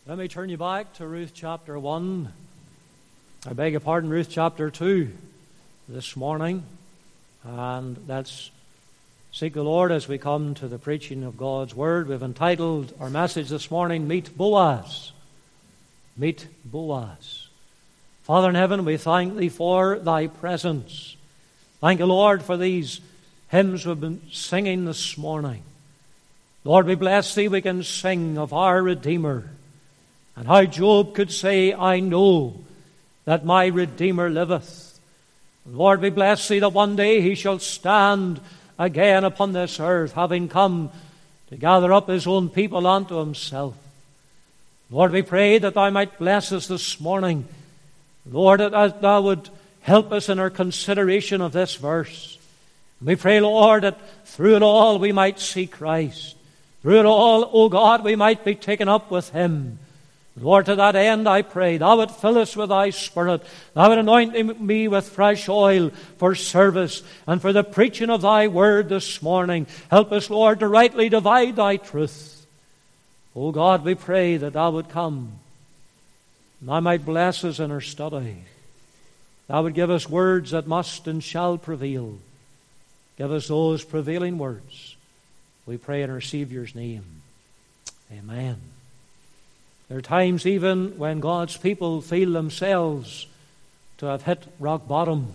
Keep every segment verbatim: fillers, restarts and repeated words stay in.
Let me turn you back to Ruth chapter one. I beg your pardon, Ruth chapter two this morning. And let's seek the Lord as we come to the preaching of God's Word. We've entitled our message this morning, Meet Boaz. Meet Boaz. Father in heaven, we thank Thee for Thy presence. Thank you, Lord, for these hymns we've been singing this morning. Lord, we bless Thee, we can sing of our Redeemer. And how Job could say, I know that my Redeemer liveth. Lord, we bless Thee that one day He shall stand again upon this earth, having come to gather up His own people unto Himself. Lord, we pray that Thou might bless us this morning. Lord, that Thou would help us in our consideration of this verse. We pray, Lord, that through it all we might see Christ. Through it all, O God, we might be taken up with Him. Lord, to that end I pray, Thou would fill us with Thy Spirit. Thou would anoint me with fresh oil for service and for the preaching of Thy Word this morning. Help us, Lord, to rightly divide Thy truth. O God, we pray that Thou would come and Thou might bless us in our study. Thou would give us words that must and shall prevail. Give us those prevailing words. We pray in our Saviour's name. Amen. There are times even when God's people feel themselves to have hit rock bottom.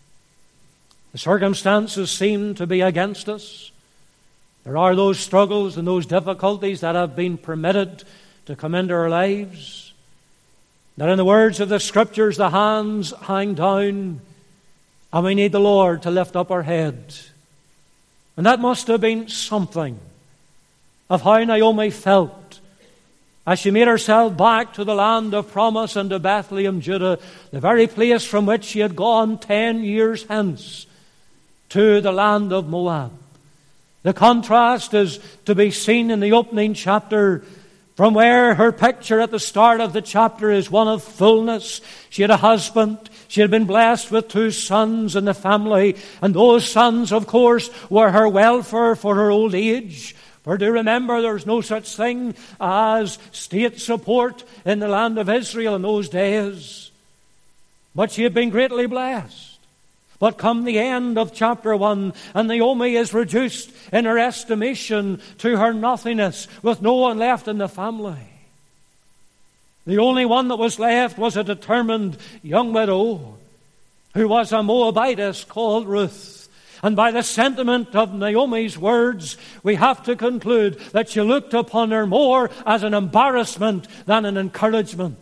The circumstances seem to be against us. There are those struggles and those difficulties that have been permitted to come into our lives. That in the words of the Scriptures, the hands hang down and we need the Lord to lift up our head. And that must have been something of how Naomi felt as she made herself back to the land of promise and to Bethlehem, Judah, the very place from which she had gone ten years hence to the land of Moab. The contrast is to be seen in the opening chapter, from where her picture at the start of the chapter is one of fullness. She had a husband. She had been blessed with two sons in the family. And those sons, of course, were her welfare for her old age. For do remember, there was no such thing as state support in the land of Israel in those days. But she had been greatly blessed. But come the end of chapter one, and Naomi is reduced in her estimation to her nothingness, with no one left in the family. The only one that was left was a determined young widow who was a Moabitess called Ruth. And by the sentiment of Naomi's words, we have to conclude that she looked upon her more as an embarrassment than an encouragement.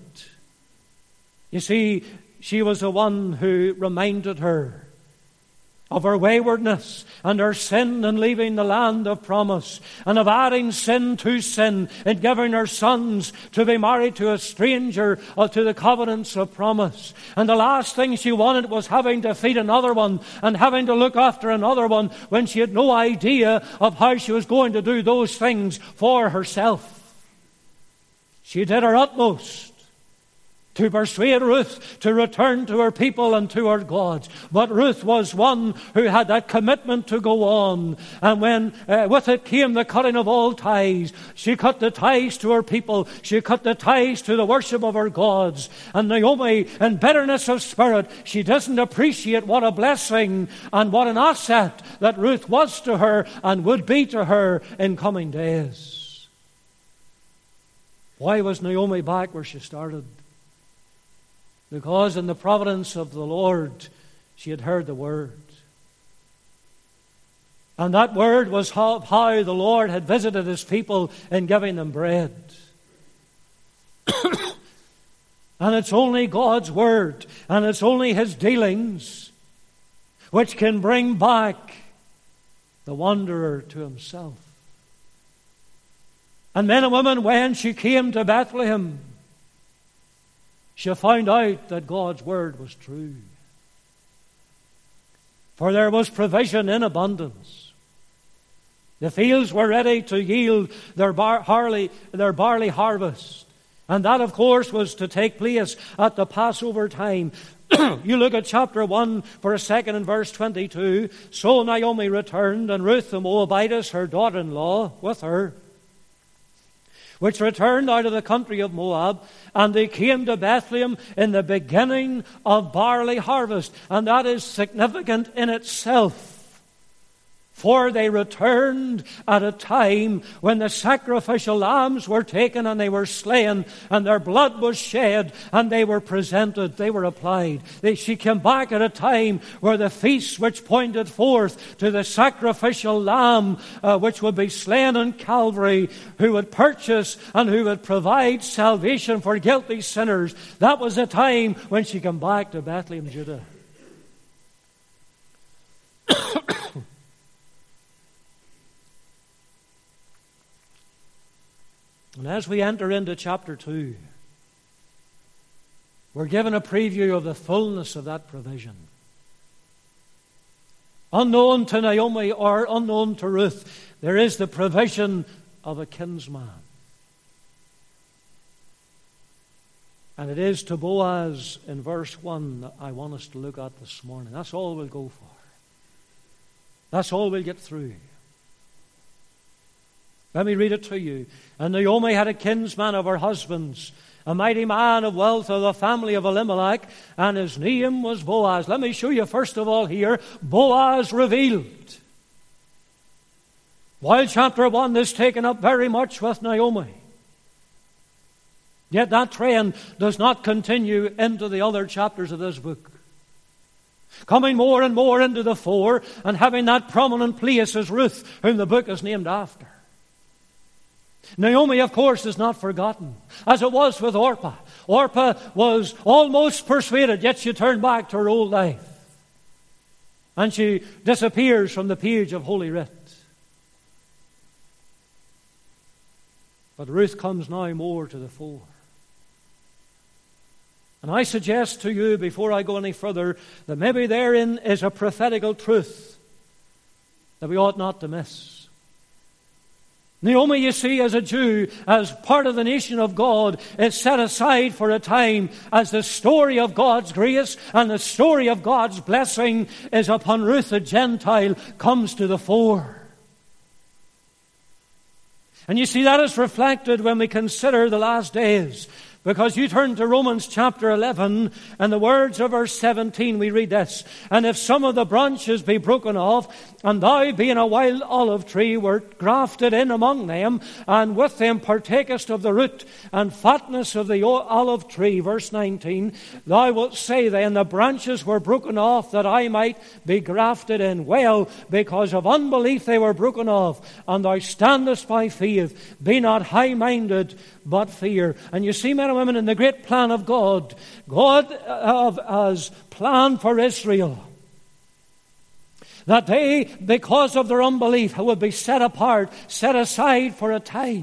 You see, she was the one who reminded her of her waywardness and her sin in leaving the land of promise, and of adding sin to sin in giving her sons to be married to a stranger or to the covenants of promise. And the last thing she wanted was having to feed another one and having to look after another one when she had no idea of how she was going to do those things for herself. She did her utmost to persuade Ruth to return to her people and to her God. But Ruth was one who had that commitment to go on. And when uh, with it came the cutting of all ties, she cut the ties to her people. She cut the ties to the worship of her gods. And Naomi, in bitterness of spirit, she doesn't appreciate what a blessing and what an asset that Ruth was to her and would be to her in coming days. Why was Naomi back where she started? Because in the providence of the Lord, she had heard the word. And that word was how, how the Lord had visited His people in giving them bread. And it's only God's word, and it's only His dealings which can bring back the wanderer to himself. And men and women, when she came to Bethlehem, she found out that God's word was true. For there was provision in abundance. The fields were ready to yield their, bar- barley, their barley harvest. And that, of course, was to take place at the Passover time. You look at chapter one for a second in verse twenty-two. So Naomi returned, and Ruth the Moabitess, her daughter-in-law, with her. which returned out of the country of Moab, and they came to Bethlehem in the beginning of barley harvest. And that is significant in itself. For they returned at a time when the sacrificial lambs were taken and they were slain, and their blood was shed, and they were presented, they were applied. They, she came back at a time where the feasts which pointed forth to the sacrificial lamb uh, which would be slain on Calvary, who would purchase and who would provide salvation for guilty sinners, that was a time when she came back to Bethlehem, Judah. And as we enter into chapter two, we're given a preview of the fullness of that provision. Unknown to Naomi or unknown to Ruth, there is the provision of a kinsman. And it is to Boaz in verse one that I want us to look at this morning. That's all we'll go for. That's all we'll get through. Let me read it to you. And Naomi had a kinsman of her husband's, a mighty man of wealth of the family of Elimelech, and his name was Boaz. Let me show you first of all here, Boaz revealed. While chapter one is taken up very much with Naomi, yet that trend does not continue into the other chapters of this book. Coming more and more into the fore, and having that prominent place as Ruth, whom the book is named after. Naomi, of course, is not forgotten, as it was with Orpah. Orpah was almost persuaded, yet she turned back to her old life. And she disappears from the page of Holy Writ. But Ruth comes now more to the fore. And I suggest to you, before I go any further, that maybe therein is a prophetical truth that we ought not to miss. Naomi, you see, as a Jew, as part of the nation of God, is set aside for a time as the story of God's grace and the story of God's blessing is upon Ruth, the Gentile, comes to the fore. And you see, that is reflected when we consider the last days. Because you turn to Romans chapter eleven, and the words of verse seventeen, we read this. And if some of the branches be broken off, and thou being a wild olive tree wert grafted in among them, and with them partakest of the root and fatness of the olive tree, verse nineteen, thou wilt say then, the branches were broken off that I might be grafted in. Well, because of unbelief they were broken off, and thou standest by faith. Be not high-minded, but fear. And you see, men and women, in the great plan of God, God has planned for Israel that they, because of their unbelief, would be set apart, set aside for a time,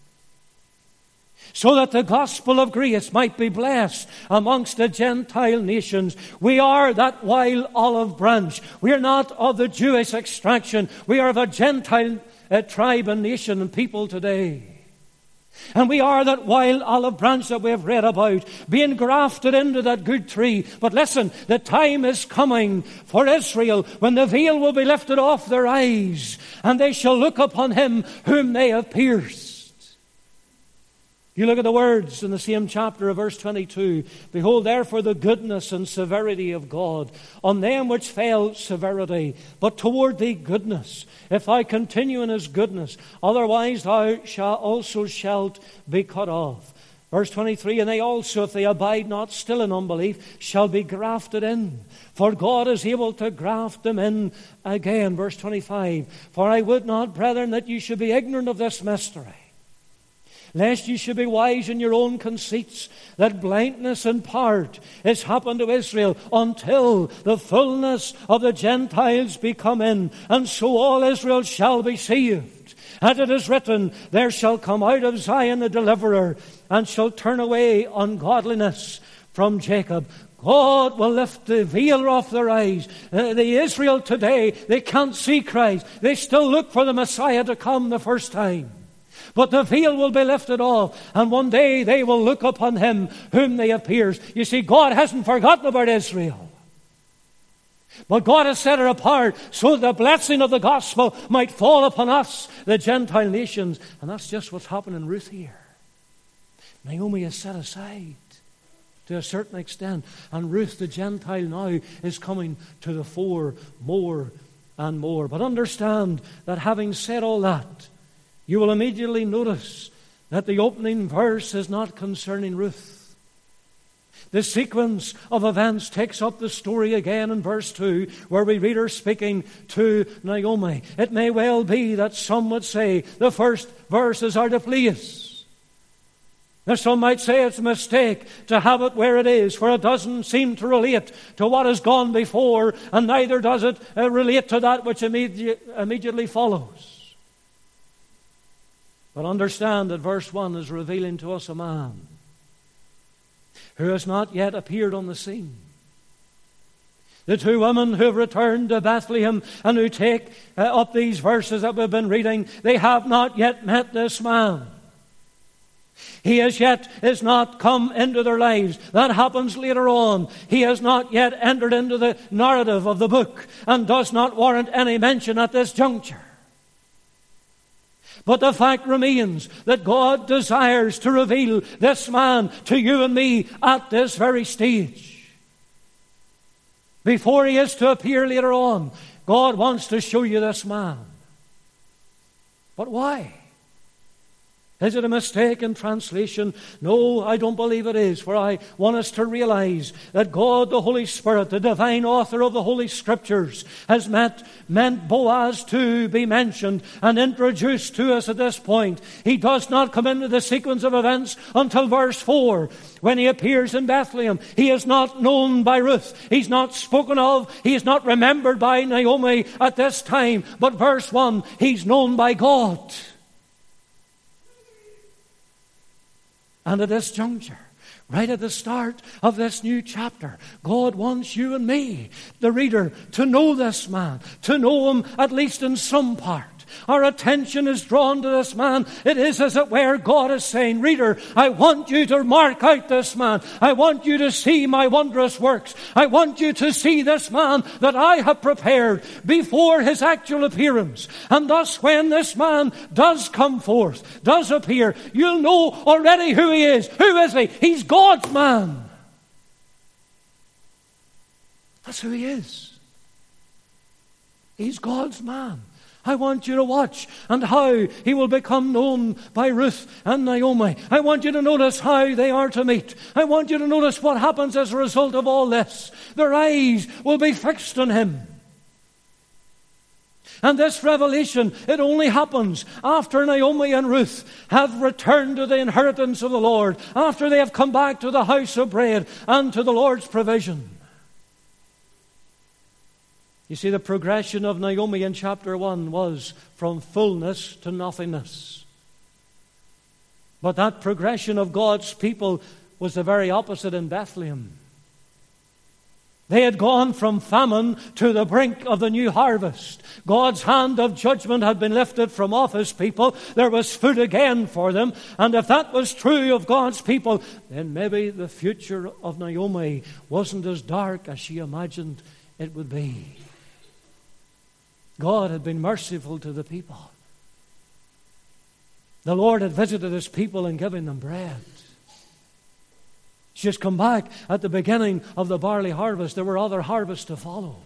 so that the gospel of grace might be blessed amongst the Gentile nations. We are that wild olive branch. We are not of the Jewish extraction. We are of a Gentile uh, tribe and nation and people today. And we are that wild olive branch that we have read about, being grafted into that good tree. But listen, the time is coming for Israel when the veil will be lifted off their eyes, and they shall look upon him whom they have pierced. You look at the words in the same chapter of verse twenty-two. Behold, therefore, the goodness and severity of God. On them which fell severity, but toward thee goodness, if thou continue in his goodness. Otherwise thou shalt also shalt be cut off. Verse twenty-three, and they also, if they abide not still in unbelief, shall be grafted in. For God is able to graft them in again. Verse twenty-five, for I would not, brethren, that you should be ignorant of this mystery, lest you should be wise in your own conceits, that blindness in part is happened to Israel until the fullness of the Gentiles be come in, and so all Israel shall be saved. And it is written, there shall come out of Zion a deliverer, and shall turn away ungodliness from Jacob. God will lift the veil off their eyes. Uh, the Israel today, they can't see Christ. They still look for the Messiah to come the first time. But the veil will be lifted off, and one day they will look upon him whom they have pierced. You see, God hasn't forgotten about Israel. But God has set her apart so the blessing of the gospel might fall upon us, the Gentile nations. And that's just what's happening in Ruth here. Naomi is set aside to a certain extent. And Ruth the Gentile now is coming to the fore more and more. But understand that having said all that, you will immediately notice that the opening verse is not concerning Ruth. The sequence of events takes up the story again in verse two, where we read her speaking to Naomi. It may well be that some would say the first verses are dipleas. Now some might say it's a mistake to have it where it is, for it doesn't seem to relate to what has gone before, and neither does it uh, relate to that which immedi- immediately follows. But understand that verse one is revealing to us a man who has not yet appeared on the scene. The two women who have returned to Bethlehem and who take uh, up these verses that we've been reading, they have not yet met this man. He as yet is not come into their lives. That happens later on. He has not yet entered into the narrative of the book and does not warrant any mention at this juncture. But the fact remains that God desires to reveal this man to you and me at this very stage. Before he is to appear later on, God wants to show you this man. But why? Is it a mistake in translation? No, I don't believe it is, for I want us to realize that God, the Holy Spirit, the divine author of the Holy Scriptures, has meant, meant Boaz to be mentioned and introduced to us at this point. He does not come into the sequence of events until verse four, when he appears in Bethlehem. He is not known by Ruth. He's not spoken of. He is not remembered by Naomi at this time. But verse one, he's known by God. And at this juncture, right at the start of this new chapter, God wants you and me, the reader, to know this man, to know him at least in some part. Our attention is drawn to this man. It is as it were God is saying, reader, I want you to mark out this man. I want you to see my wondrous works. I want you to see this man that I have prepared before his actual appearance. And thus when this man does come forth, does appear, you'll know already who he is. Who is he? He's God's man. That's who he is. He's God's man. I want you to watch and how he will become known by Ruth and Naomi. I want you to notice how they are to meet. I want you to notice what happens as a result of all this. Their eyes will be fixed on him. And this revelation, it only happens after Naomi and Ruth have returned to the inheritance of the Lord, after they have come back to the house of bread and to the Lord's provision. You see, the progression of Naomi in chapter one was from fullness to nothingness. But that progression of God's people was the very opposite in Bethlehem. They had gone from famine to the brink of the new harvest. God's hand of judgment had been lifted from off his people. There was food again for them. And if that was true of God's people, then maybe the future of Naomi wasn't as dark as she imagined it would be. God had been merciful to the people. The Lord had visited his people and given them bread. She has come back at the beginning of the barley harvest. There were other harvests to follow.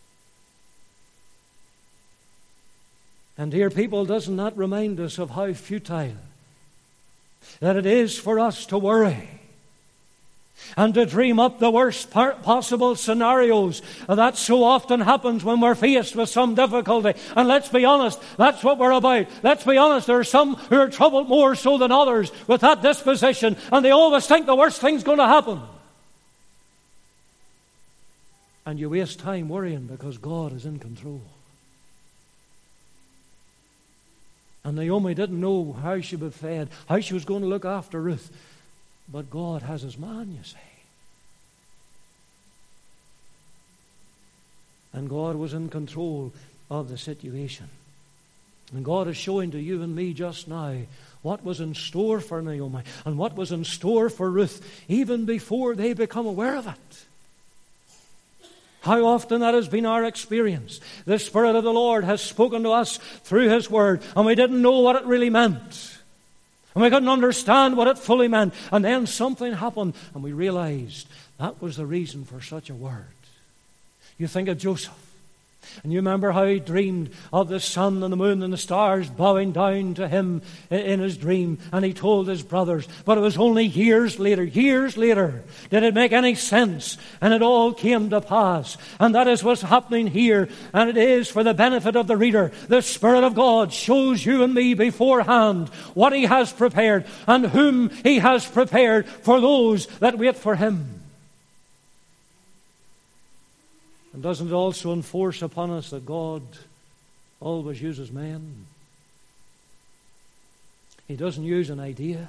And dear people, doesn't that remind us of how futile that it is for us to worry and to dream up the worst possible scenarios? That so often happens when we're faced with some difficulty. And let's be honest, that's what we're about. Let's be honest, there are some who are troubled more so than others with that disposition, and they always think the worst thing's going to happen. And you waste time worrying because God is in control. And Naomi didn't know how she would fed, how she was going to look after Ruth. But God has his man, you see. And God was in control of the situation. And God is showing to you and me just now what was in store for Naomi and what was in store for Ruth even before they become aware of it. How often that has been our experience. The Spirit of the Lord has spoken to us through his word, and we didn't know what it really meant. And we couldn't understand what it fully meant. And then something happened, and we realized that was the reason for such a word. You think of Joseph, and you remember how he dreamed of the sun and the moon and the stars bowing down to him in his dream, and he told his brothers. But it was only years later, years later, did it make any sense, and it all came to pass. And that is what's happening here, and it is for the benefit of the reader. The Spirit of God shows you and me beforehand what He has prepared, and whom He has prepared for those that wait for Him. And doesn't it also enforce upon us that God always uses men? He doesn't use an idea.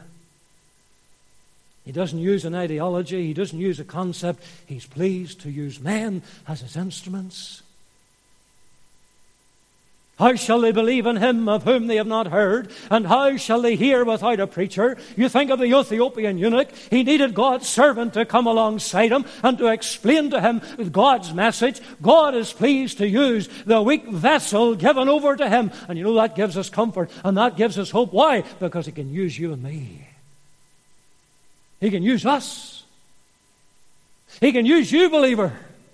He doesn't use an ideology. He doesn't use a concept. He's pleased to use men as His instruments. How shall they believe in Him of whom they have not heard? And how shall they hear without a preacher? You think of the Ethiopian eunuch. He needed God's servant to come alongside him and to explain to him God's message. God is pleased to use the weak vessel given over to Him. And you know, that gives us comfort and that gives us hope. Why? Because He can use you and me. He can use us. He can use you, believer.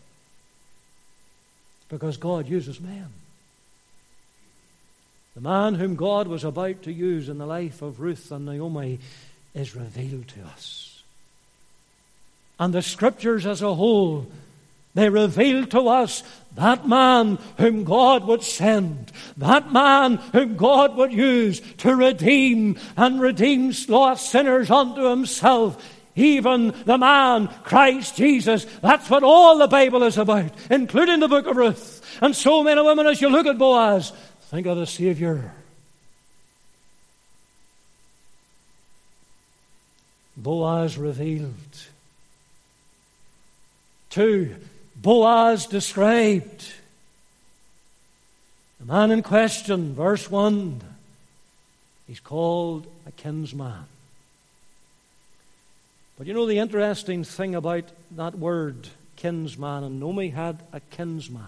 Because God uses men. The man whom God was about to use in the life of Ruth and Naomi is revealed to us. And the Scriptures as a whole, they reveal to us that man whom God would send, that man whom God would use to redeem and redeem lost sinners unto Himself. Even the man, Christ Jesus. That's what all the Bible is about, including the book of Ruth. And so, men and women, as you look at Boaz, think of the Savior. Boaz revealed. Two, Boaz described. The man in question, verse one, he's called a kinsman. But you know the interesting thing about that word, kinsman, and Naomi had a kinsman,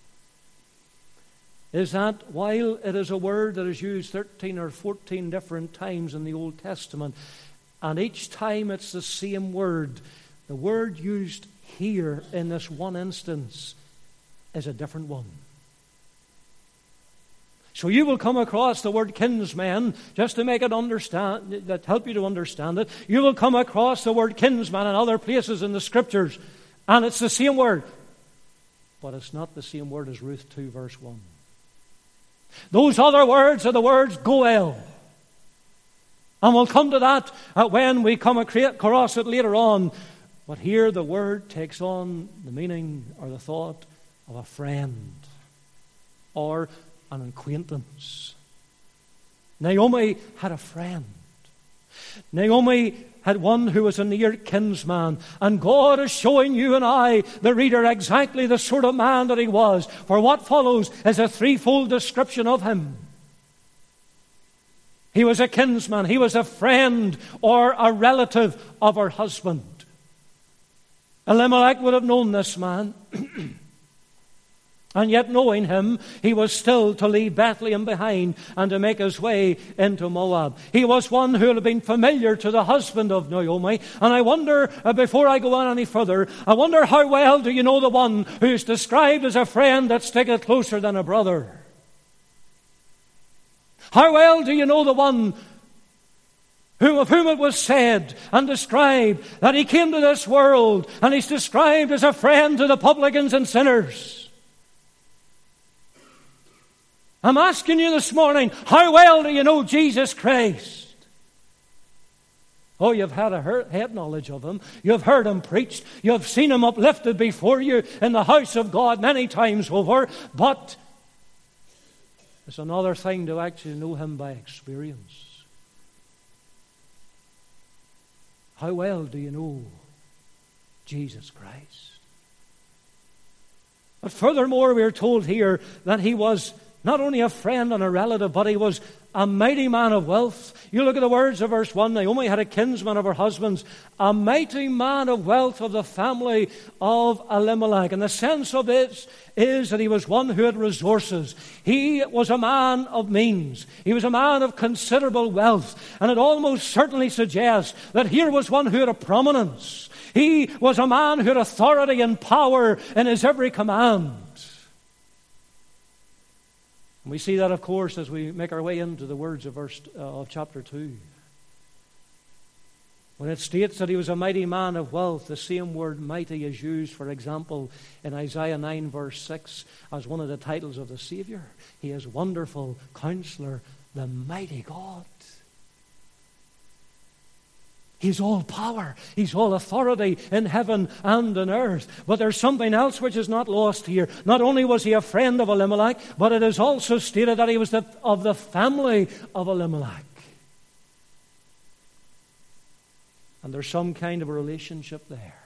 is that while it is a word that is used thirteen or fourteen different times in the Old Testament, and each time it's the same word, the word used here in this one instance is a different one. So you will come across the word kinsman, just to make it understand, that help you to understand it. You will come across the word kinsman in other places in the Scriptures, and it's the same word, but it's not the same word as Ruth two verse one. Those other words are the words goel. And we'll come to that when we come across it later on. But here the word takes on the meaning or the thought of a friend or an acquaintance. Naomi had a friend. Naomi had one who was a near kinsman. And God is showing you and I, the reader, exactly the sort of man that he was. For what follows is a threefold description of him. He was a kinsman. He was a friend or a relative of her husband. Elimelech would have known this man. And yet, knowing him, he was still to leave Bethlehem behind and to make his way into Moab. He was one who had been familiar to the husband of Naomi. And I wonder, uh, before I go on any further, I wonder how well do you know the one who's described as a friend that sticketh closer than a brother? How well do you know the one whom, of whom it was said and described that he came to this world and he's described as a friend to the publicans and sinners? I'm asking you this morning, how well do you know Jesus Christ? Oh, you've had a head knowledge of him. You've heard him preached. You've seen him uplifted before you in the house of God many times over. But it's another thing to actually know him by experience. How well do you know Jesus Christ? But furthermore, we are told here that he was not only a friend and a relative, but he was a mighty man of wealth. You look at the words of verse one. Naomi had a kinsman of her husband's, a mighty man of wealth of the family of Elimelech. And the sense of this is that he was one who had resources. He was a man of means. He was a man of considerable wealth. And it almost certainly suggests that here was one who had a prominence. He was a man who had authority and power in his every command. And we see that, of course, as we make our way into the words of verse uh, of chapter two. When it states that he was a mighty man of wealth, the same word mighty is used, for example, in Isaiah nine verse six as one of the titles of the Savior. He is Wonderful Counselor, the Mighty God. He's all power. He's all authority in heaven and on earth. But there's something else which is not lost here. Not only was he a friend of Elimelech, but it is also stated that he was the, of the family of Elimelech. And there's some kind of a relationship there.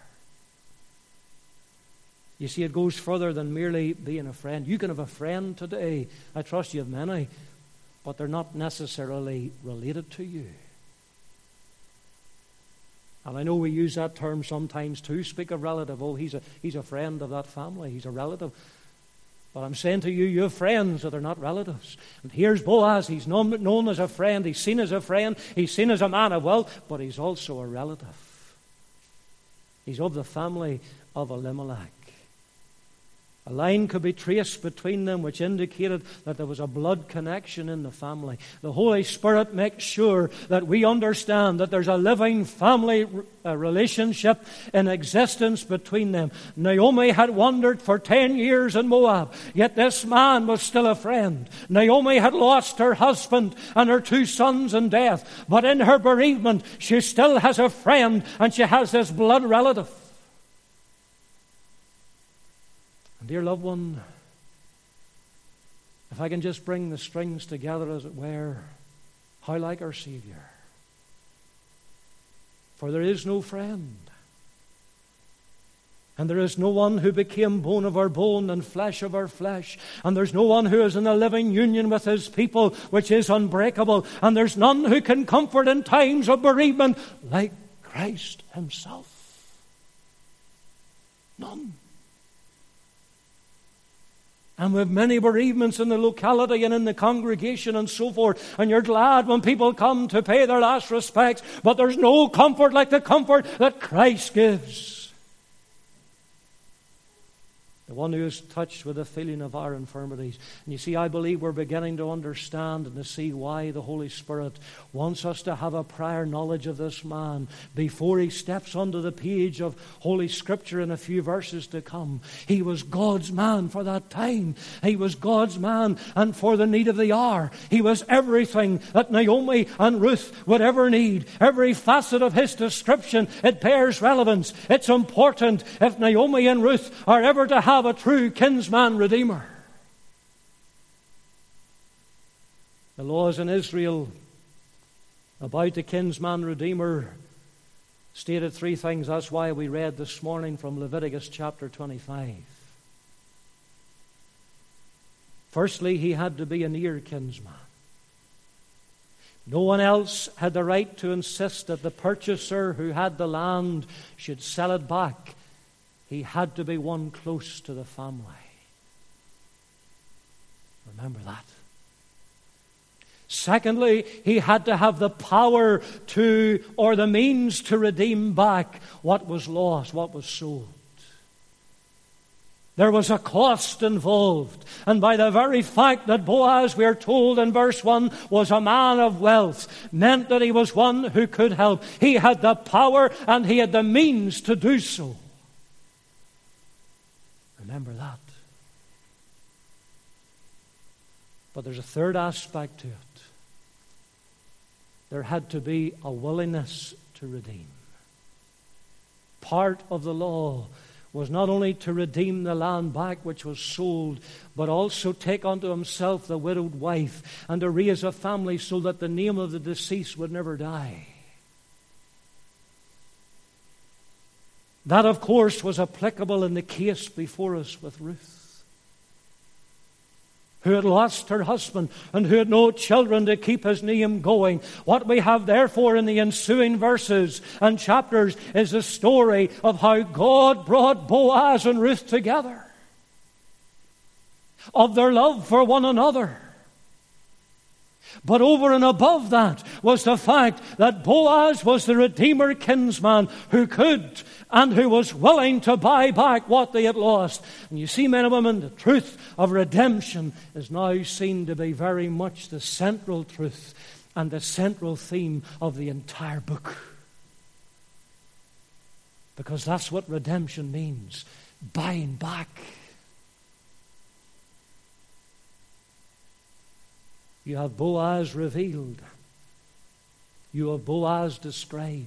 You see, it goes further than merely being a friend. You can have a friend today. I trust you have many, but they're not necessarily related to you. And I know we use that term sometimes to speak of relative. Oh, he's a, he's a friend of that family. He's a relative. But I'm saying to you, you have friends that are not relatives. And here's Boaz. He's known, known as a friend. He's seen as a friend. He's seen as a man of wealth. But he's also a relative. He's of the family of Elimelech. A line could be traced between them which indicated that there was a blood connection in the family. The Holy Spirit makes sure that we understand that there's a living family uh, relationship in existence between them. Naomi had wandered for ten years in Moab, yet this man was still a friend. Naomi had lost her husband and her two sons in death, but in her bereavement she still has a friend, and she has this blood relative. Dear loved one, if I can just bring the strings together, as it were, how like our Savior. For there is no friend, and there is no one who became bone of our bone and flesh of our flesh, and there's no one who is in a living union with his people which is unbreakable, and there's none who can comfort in times of bereavement like Christ himself. None. And we have many bereavements in the locality and in the congregation and so forth. And you're glad when people come to pay their last respects. But there's no comfort like the comfort that Christ gives. The one who is touched with the feeling of our infirmities. And you see, I believe we're beginning to understand and to see why the Holy Spirit wants us to have a prior knowledge of this man before he steps onto the page of Holy Scripture in a few verses to come. He was God's man for that time. He was God's man and for the need of the hour. He was everything that Naomi and Ruth would ever need. Every facet of his description, it bears relevance. It's important if Naomi and Ruth are ever to have a true kinsman redeemer. The laws in Israel about the kinsman redeemer stated three things. That's why we read this morning from Leviticus chapter twenty-five. Firstly, he had to be a near kinsman. No one else had the right to insist that the purchaser who had the land should sell it back. He had to be one close to the family. Remember that. Secondly, he had to have the power to, or the means to redeem back what was lost, what was sold. There was a cost involved. And by the very fact that Boaz, we are told in verse one, was a man of wealth, meant that he was one who could help. He had the power and he had the means to do so. Remember that. But there's a third aspect to it. There had to be a willingness to redeem. Part of the law was not only to redeem the land back which was sold, but also take unto himself the widowed wife and to raise a family so that the name of the deceased would never die. That, of course, was applicable in the case before us with Ruth. who had lost her husband and who had no children to keep his name going. What we have therefore in the ensuing verses and chapters is a story of how God brought Boaz and Ruth together, of their love for one another. But over and above that was the fact that Boaz was the Redeemer kinsman who could and who was willing to buy back what they had lost. And you see, men and women, the truth of redemption is now seen to be very much the central truth and the central theme of the entire book. Because that's what redemption means, buying back. You have Boaz revealed. You have Boaz described.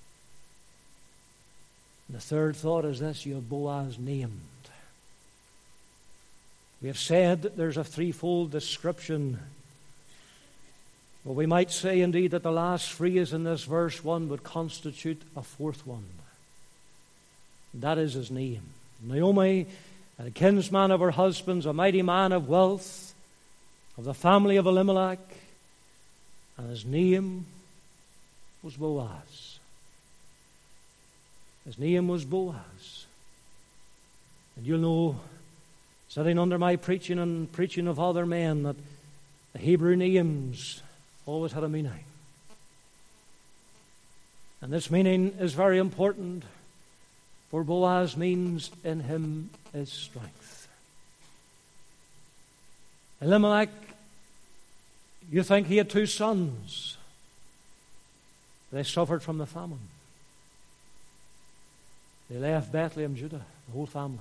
And the third thought is this: you have Boaz named. We have said that there's a threefold description. Well, we might say indeed that the last phrase in this verse one would constitute a fourth one. That is his name. Naomi, a kinsman of her husband's, a mighty man of wealth, of the family of Elimelech, and his name was Boaz. His name was Boaz. And you'll know, sitting under my preaching and preaching of other men, that the Hebrew names always had a meaning. And this meaning is very important, for Boaz means in him is strength. Elimelech, you think he had two sons. They suffered from the famine. They left Bethlehem, Judah, the whole family.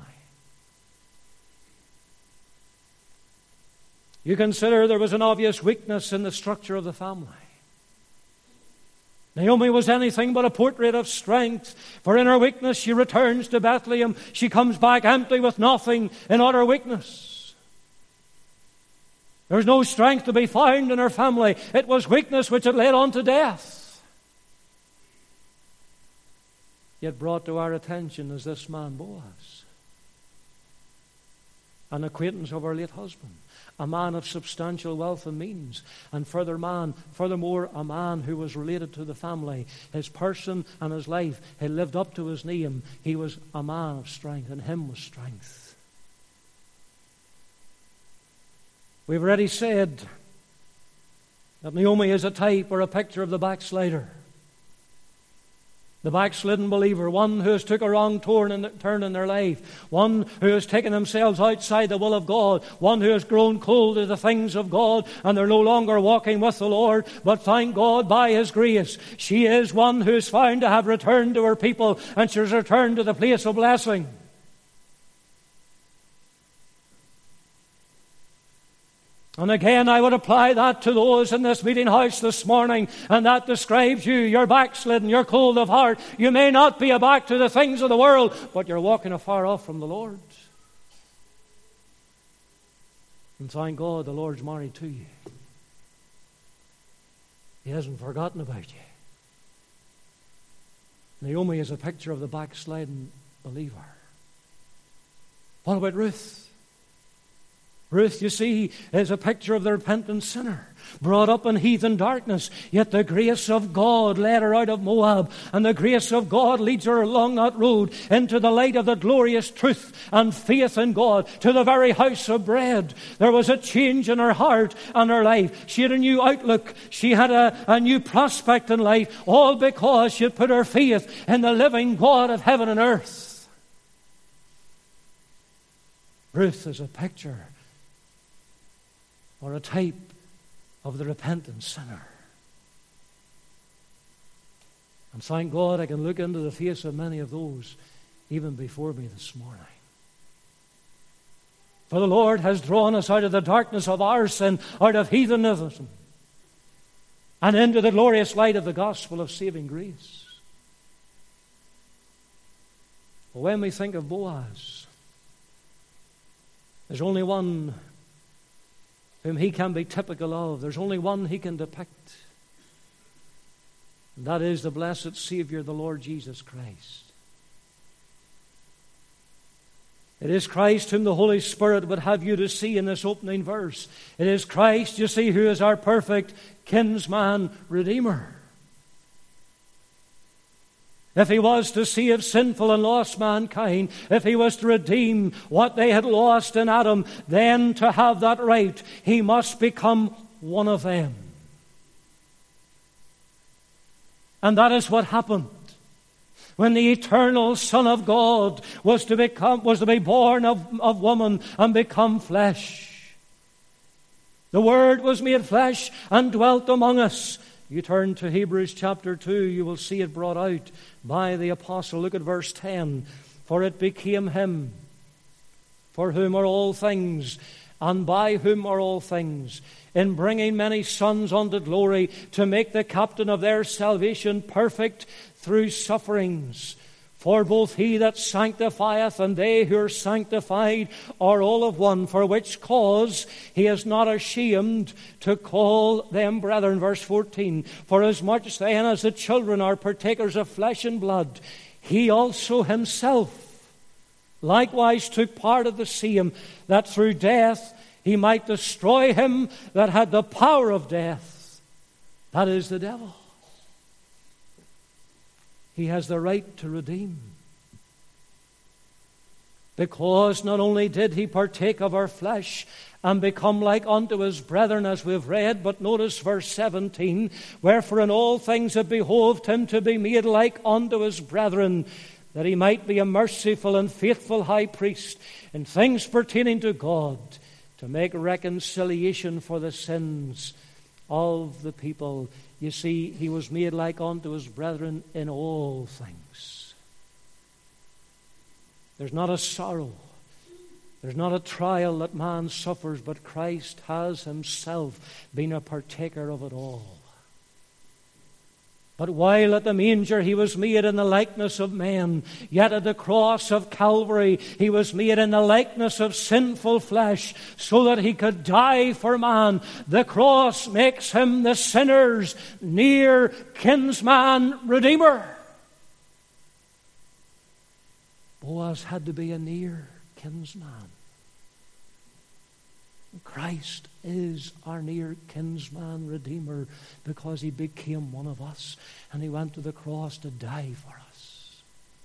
You consider there was an obvious weakness in the structure of the family. Naomi was anything but a portrait of strength, for in her weakness she returns to Bethlehem. She comes back empty with nothing, in utter weakness. There was no strength to be found in her family. It was weakness which had led on to death. Yet brought to our attention is this man Boaz, an acquaintance of her late husband, a man of substantial wealth and means, and further man, furthermore a man who was related to the family. His person and his life had lived up to his name. He was a man of strength, and him was strength. We've already said that Naomi is a type or a picture of the backslider. The backslidden believer, one who has took a wrong turn in, turn in their life, one who has taken themselves outside the will of God, one who has grown cold to the things of God, and they're no longer walking with the Lord, but thank God by His grace. She is one who is found to have returned to her people, and she has returned to the place of blessing. And again, I would apply that to those in this meeting house this morning, and that describes you. You're backslidden, you're cold of heart. You may not be back to the things of the world, but you're walking afar off from the Lord. And thank God the Lord's married to you. He hasn't forgotten about you. Naomi is a picture of the backsliding believer. What about Ruth? Ruth, you see, is a picture of the repentant sinner, brought up in heathen darkness, yet the grace of God led her out of Moab, and the grace of God leads her along that road into the light of the glorious truth and faith in God, to the very house of bread. There was a change in her heart and her life. She had a new outlook. She had a, a new prospect in life, all because she had put her faith in the living God of heaven and earth. Ruth is a picture or a type of the repentant sinner. And thank God I can look into the face of many of those even before me this morning. For the Lord has drawn us out of the darkness of our sin, out of heathenism, and into the glorious light of the gospel of saving grace. But when we think of Boaz, there's only one whom he can be typical of. There's only one he can depict. And that is the blessed Savior, the Lord Jesus Christ. It is Christ whom the Holy Spirit would have you to see in this opening verse. It is Christ, you see, who is our perfect kinsman redeemer. If he was to save sinful and lost mankind, if he was to redeem what they had lost in Adam, then to have that right, he must become one of them. And that is what happened when the eternal Son of God was to become was to be born of, of woman and become flesh. The Word was made flesh and dwelt among us. You turn to Hebrews chapter two, you will see it brought out by the apostle. Look at verse ten. For it became him, for whom are all things, and by whom are all things, in bringing many sons unto glory, to make the captain of their salvation perfect through sufferings. For both he that sanctifieth and they who are sanctified are all of one, for which cause he is not ashamed to call them brethren. Verse fourteen. For as much then as the children are partakers of flesh and blood, he also himself likewise took part of the same, that through death he might destroy him that had the power of death, that is the devil. He has the right to redeem. Because not only did he partake of our flesh and become like unto his brethren, as we've read, but notice verse seventeen, wherefore in all things it behoved him to be made like unto his brethren, that he might be a merciful and faithful high priest in things pertaining to God, to make reconciliation for the sins of the people. You see, he was made like unto his brethren in all things. There's not a sorrow, there's not a trial that man suffers, but Christ has himself been a partaker of it all. But while at the manger he was made in the likeness of men, yet at the cross of Calvary he was made in the likeness of sinful flesh, so that he could die for man. The cross makes him the sinner's near kinsman redeemer. Boaz had to be a near kinsman. Christ is our near kinsman redeemer, because he became one of us and he went to the cross to die for us.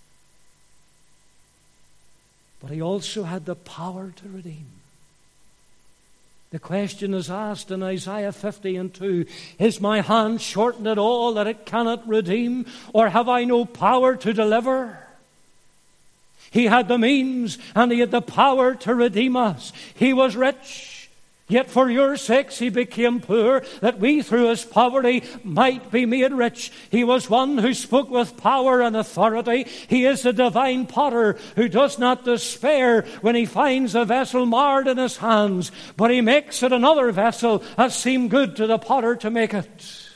But he also had the power to redeem. The question is asked in Isaiah fifty and two, is my hand shortened at all that it cannot redeem, or have I no power to deliver? He had the means and he had the power to redeem us. He was rich, yet for your sakes he became poor, that we through his poverty might be made rich. He was one who spoke with power and authority. He is the divine potter who does not despair when he finds a vessel marred in his hands, but he makes it another vessel as seemed good to the potter to make it.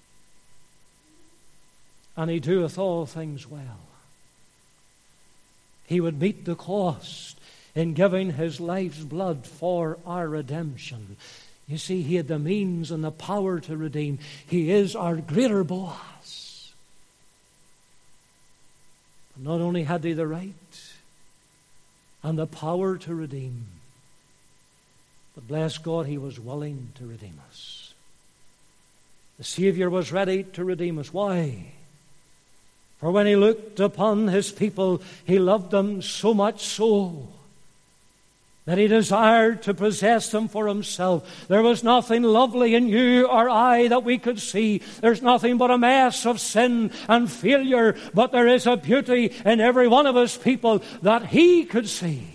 And he doeth all things well. He would meet the cost in giving his life's blood for our redemption. You see, he had the means and the power to redeem. He is our greater Boaz. But not only had he the right and the power to redeem, but bless God, he was willing to redeem us. The Savior was ready to redeem us. Why? For when he looked upon his people, he loved them so much so that he desired to possess them for himself. There was nothing lovely in you or I that we could see. There's nothing but a mess of sin and failure, but there is a beauty in every one of his people that he could see.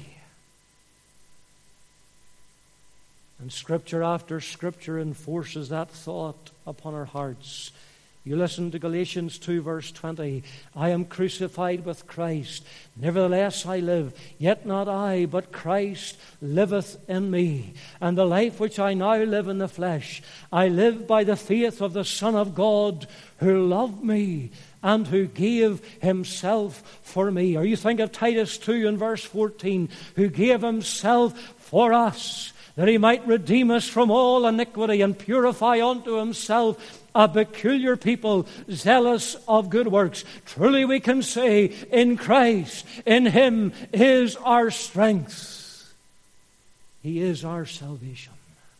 And Scripture after Scripture enforces that thought upon our hearts. You listen to Galatians two verse twenty. I am crucified with Christ. Nevertheless I live. Yet not I, but Christ liveth in me. And the life which I now live in the flesh, I live by the faith of the Son of God, who loved me and who gave himself for me. Or you think of Titus two and verse fourteen, who gave himself for us, that he might redeem us from all iniquity and purify unto himself a peculiar people, zealous of good works. Truly we can say, in Christ, in Him is our strength. He is our salvation.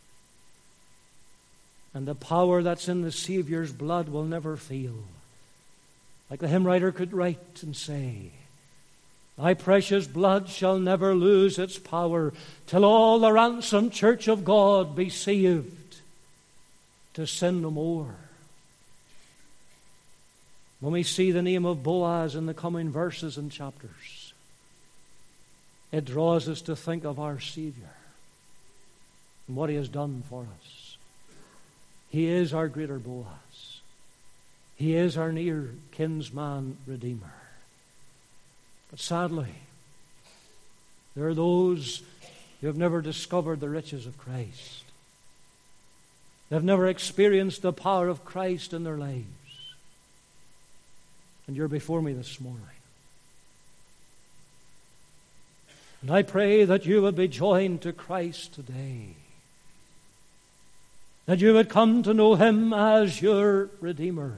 And the power that's in the Savior's blood will never fail. Like the hymn writer could write and say, Thy precious blood shall never lose its power till all the ransomed church of God be saved to sin no more. When we see the name of Boaz in the coming verses and chapters, it draws us to think of our Savior and what He has done for us. He is our greater Boaz. He is our near kinsman redeemer. But sadly, there are those who have never discovered the riches of Christ. They've never experienced the power of Christ in their lives. And you're before me this morning. And I pray that you would be joined to Christ today. That you would come to know Him as your Redeemer.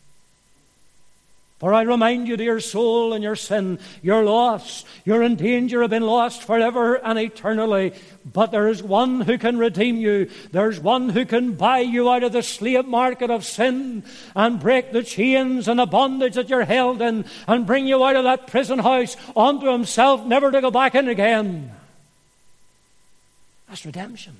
For I remind you, dear soul, in your sin, you're lost. You're in danger of being lost forever and eternally. But there is one who can redeem you. There's one who can buy you out of the slave market of sin and break the chains and the bondage that you're held in and bring you out of that prison house onto Himself, never to go back in again. That's redemption.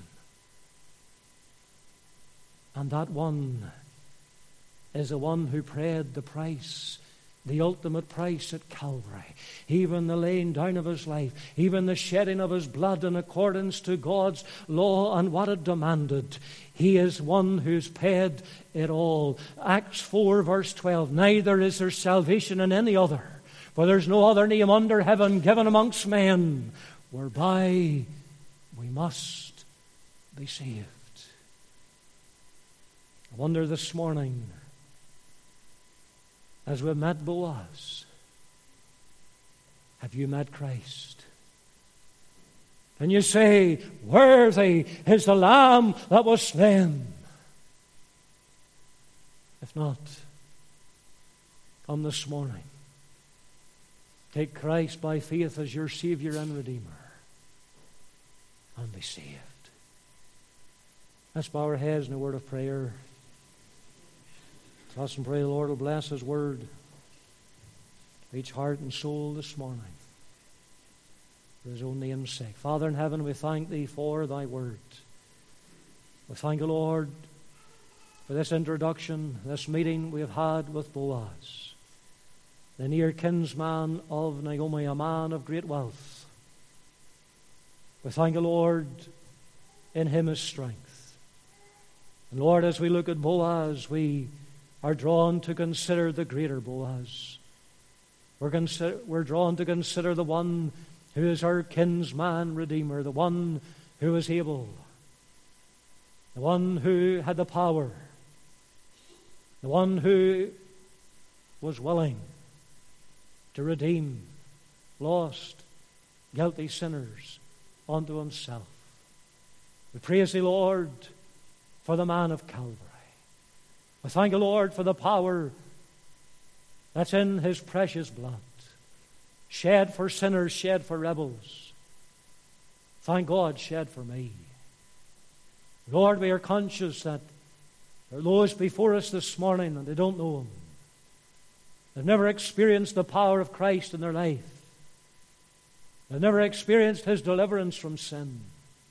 And that one is the one who paid the price, the ultimate price at Calvary. Even the laying down of His life, even the shedding of His blood in accordance to God's law and what it demanded. He is one who's paid it all. Acts four verse twelve, neither is there salvation in any other, for there's no other name under heaven given amongst men whereby we must be saved. I wonder this morning, as we met Boaz, have you met Christ? And you say, worthy is the Lamb that was slain. If not, come this morning. Take Christ by faith as your Savior and Redeemer and be saved. Let's bow our heads in a word of prayer. Trust and pray the Lord will bless His word for each heart and soul this morning, for His own name's sake. Father in heaven, we thank Thee for Thy word. We thank You, Lord, for this introduction, this meeting we have had with Boaz, the near kinsman of Naomi, a man of great wealth. We thank You, Lord, in him is strength. And Lord, as we look at Boaz, we are drawn to consider the greater Boaz. We're, consider, we're drawn to consider the one who is our kinsman redeemer, the one who is able, the one who had the power, the one who was willing to redeem lost, guilty sinners unto Himself. We praise Thee, Lord, for the man of Calvary. I thank You, Lord, for the power that's in His precious blood, shed for sinners, shed for rebels. Thank God, shed for me. Lord, we are conscious that there are those before us this morning and they don't know Him. They've never experienced the power of Christ in their life. They've never experienced His deliverance from sin.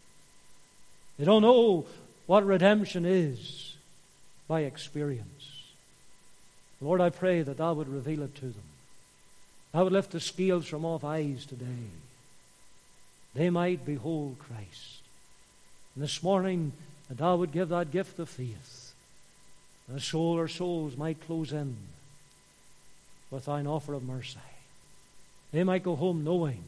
They don't know what redemption is by experience. Lord, I pray that Thou would reveal it to them. Thou would lift the scales from off eyes today. They might behold Christ. And this morning, that Thou would give that gift of faith. And a soul or souls might close in with Thine offer of mercy. They might go home knowing,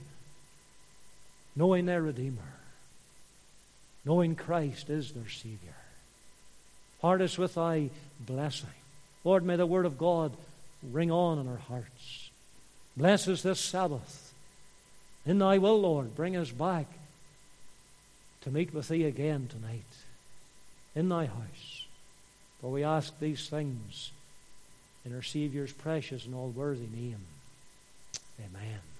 knowing their Redeemer, knowing Christ is their Savior. Part us with Thy blessing. Lord, may the Word of God ring on in our hearts. Bless us this Sabbath. In Thy will, Lord, bring us back to meet with Thee again tonight in Thy house. For we ask these things in our Saviour's precious and all-worthy name. Amen.